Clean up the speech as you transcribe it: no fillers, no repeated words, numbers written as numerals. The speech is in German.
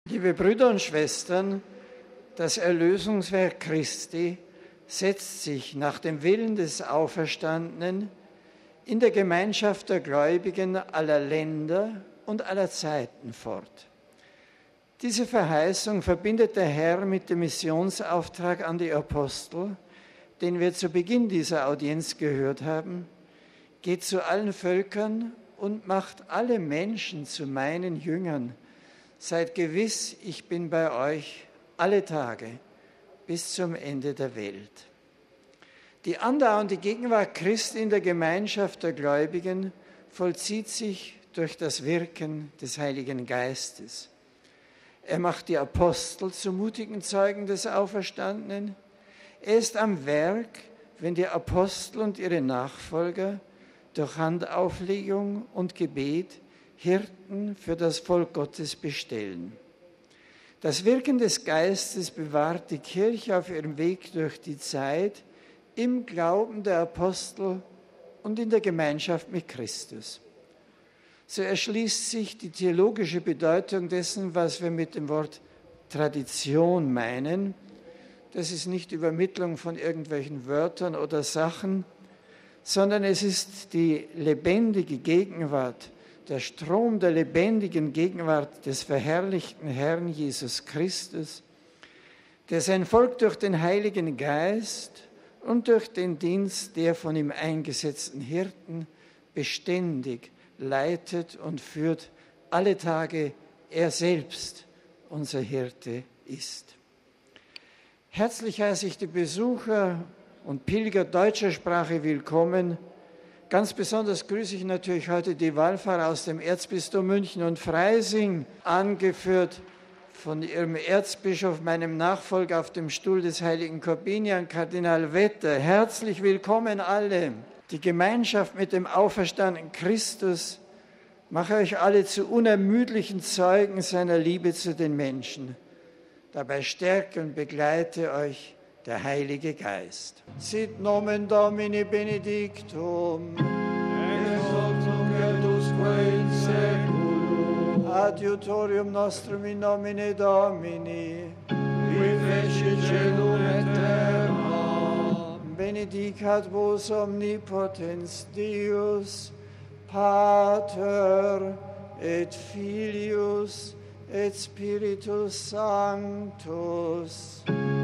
Liebe Brüder und Schwestern, das Erlösungswerk Christi setzt sich nach dem Willen des Auferstandenen in der Gemeinschaft der Gläubigen aller Länder und aller Zeiten fort. Diese Verheißung verbindet der Herr mit dem Missionsauftrag an die Apostel, den wir zu Beginn dieser Audienz gehört haben: Geht zu allen Völkern und macht alle Menschen zu meinen Jüngern. Seid gewiss, ich bin bei euch alle Tage bis zum Ende der Welt. Die andauernde Gegenwart Christi in der Gemeinschaft der Gläubigen vollzieht sich durch das Wirken des Heiligen Geistes. Er macht die Apostel zu mutigen Zeugen des Auferstandenen. Er ist am Werk, wenn die Apostel und ihre Nachfolger durch Handauflegung und Gebet Hirten für das Volk Gottes bestellen. Das Wirken des Geistes bewahrt die Kirche auf ihrem Weg durch die Zeit im Glauben der Apostel und in der Gemeinschaft mit Christus. So erschließt sich die theologische Bedeutung dessen, was wir mit dem Wort Tradition meinen. Das ist nicht Übermittlung von irgendwelchen Wörtern oder Sachen, sondern es ist die lebendige Gegenwart, der Strom der lebendigen Gegenwart des verherrlichten Herrn Jesus Christus, der sein Volk durch den Heiligen Geist und durch den Dienst der von ihm eingesetzten Hirten beständig leitet und führt, alle Tage er selbst unser Hirte ist. Herzlich heiße ich die Besucher und Pilger deutscher Sprache willkommen. Ganz besonders grüße ich natürlich heute die Wallfahrer aus dem Erzbistum München und Freising, angeführt von ihrem Erzbischof, meinem Nachfolger auf dem Stuhl des heiligen Korbinian, Kardinal Wetter. Herzlich willkommen alle. Die Gemeinschaft mit dem auferstandenen Christus mache euch alle zu unermüdlichen Zeugen seiner Liebe zu den Menschen. Dabei stärke und begleite euch der Heilige Geist. Sit nomen Domini benedictum. Ex hoc nunc et usque in seculum. Adiutorium nostrum in nomine Domini. Qui fecit caelum et terra. Benedicat vos omnipotens Deus, Pater et Filius et Spiritus Sanctus.